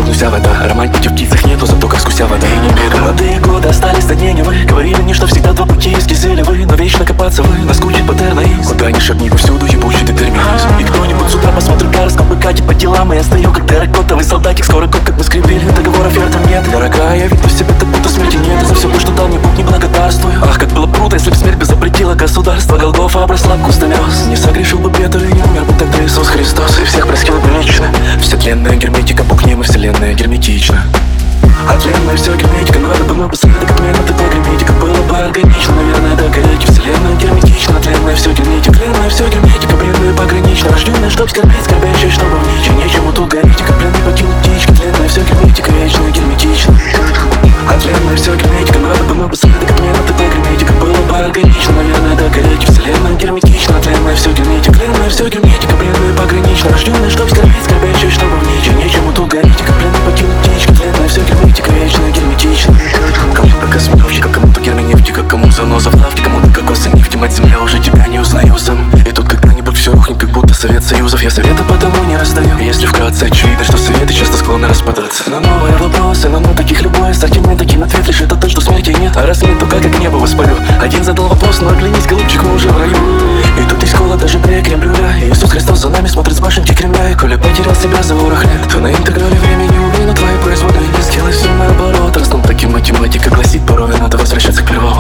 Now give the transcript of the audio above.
словно вся вода. Романтики в птицах нету, зато как скуся вода. И не бега. Молодые годы остались на дне вы. Говорили мне, что всегда два пути эскизили вы. Но вечно копаться вы, наскучит паттернаизм. Куда ни шагни, повсюду ебучий детерминизм. И кто-нибудь с утра посмотрит гороскопы, катит по делам. И я стою как терракотовый солдатик. Скоро год, как мы скрепили, договор офертам нет. Дорогая, я веду себя так, будто смерти нет. За все, что дал мне Бог, не благодарствую. Ах, как было бы круто, если б смерть бы запретила государство. Голгофа обросла кустомёс. Не согрешил бы Петр и не умер бы тогда Иисус Христос. И всех простил бы лично. Вся тленная герметика, Бог нема, вселенная герметична. А тленная все герметика, надо бы мы посадок отмена такой герметика. Было бы органично, наверное, до горячей. Вселенная герметична, тленная все герметика. Тленная все герметика, бредная погранично. Рожденная, чтоб скорбеть, скорбящая, чтобы в ниче. Нечему тут гореть, как пленный покинуть птички. Тленная все герметика, вечная герметична. А тленная все герметика, надо бы мы посадок отмена такой герметика. Было бы органично, наверное, до горячей. Вселенная герметична, тленная все герметика. Тленная все герметика, бредная погранично. Рожденная, чтоб скорбеть, скорбящая, чтобы в ниче. Нечему тут гореть, как пленный покинуть птички. Тленная все герметика, вечная герметична. Кому-то космонавтика, кому-то герменевтика, кому заноза в лавке, кому-то кокосы нефти. Мать земля уже тебя не узнаю сам. И тут когда-нибудь все рухнет, как будто Совет Союзов. Я совета потому не раздаю. Если вкратце очевидно, что советы часто склонны распадаться. На новые вопросы, на таких любой ассортимент. Один ответ лишь это то, что смерти нет. А раз нет, то как небо воспалю. Один задал вопрос, но оглянись, голубчик, мы уже в раю. И тут есть кола, даже при крем-брюля. И Иисус Христос за нами смотрит с башенки Кремля. И коли потерял себя за ворох лет, то на интеграле времени увидно твои производные. Сделай все наоборот, раз нам таки математика гласит, порой надо возвращаться к плеву.